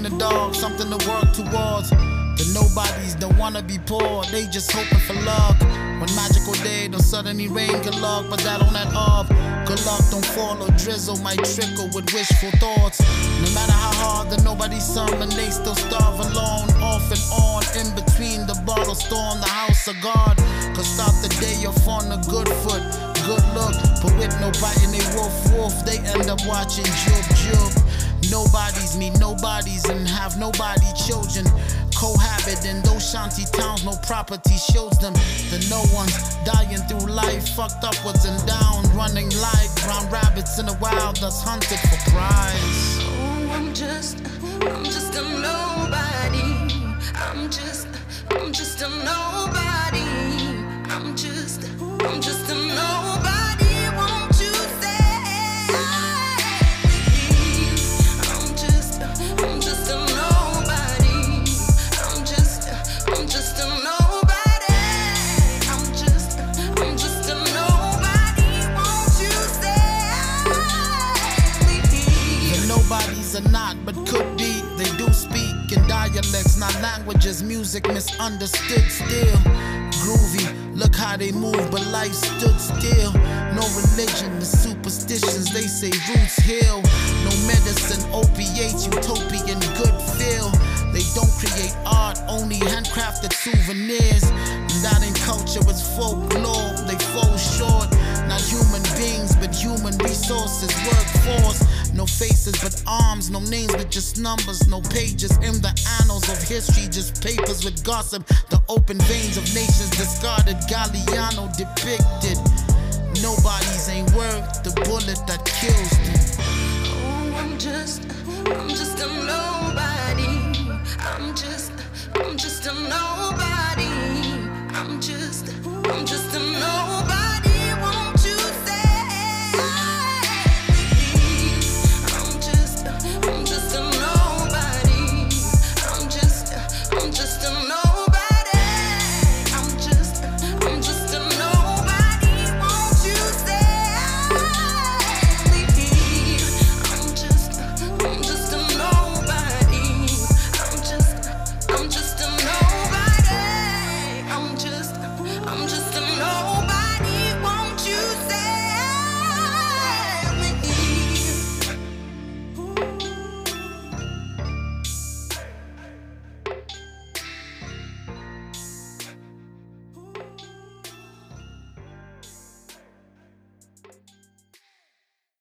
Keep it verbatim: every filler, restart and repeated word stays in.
ain't a dog, something to work towards. The nobodies don't wanna be poor, they just hoping for luck. One magical day, don't suddenly rain good luck, but that on that up. Good luck don't fall or drizzle, might trickle with wishful thoughts. No matter how hard the nobody's summon, they still starve alone, off and on, in between the bottle storm, the house of God. Cause start the day off on a good foot, good look, but with no biting they wolf wolf, they end up watching Jub Jub. Nobodies meet nobodies and have nobody children. Cohabit in those shanty towns, no property shows them the no ones dying through life, fucked upwards and down, running like brown rabbits in the wild, thus hunted for prize. Oh, I'm just, I'm just a nobody. I'm just, I'm just a nobody. I'm just, I'm just a nobody. Won't you say? I'm just, I'm just a nobody. I'm just, I'm just a nobody. I'm just, I'm just a nobody. Won't you say? The nobodies are not, but could be. They do speak in dialects, not languages. Music misunderstood still. Groovy, look how they move, but life stood still. No religion, the superstitions, they say roots heal. No medicine, opiates, utopian good feel. They don't create art, only handcrafted souvenirs. And that ain't culture, it's folklore, they fall short. Not human beings, but human resources, workforce. No faces but arms, no names but just numbers. No pages in the annals of history, just papers with gossip. The open veins of nations discarded, Galliano depicted. Nobodies ain't worth the bullet that kills them. Oh, I'm just, I'm just a nobody. I'm just, I'm just a nobody.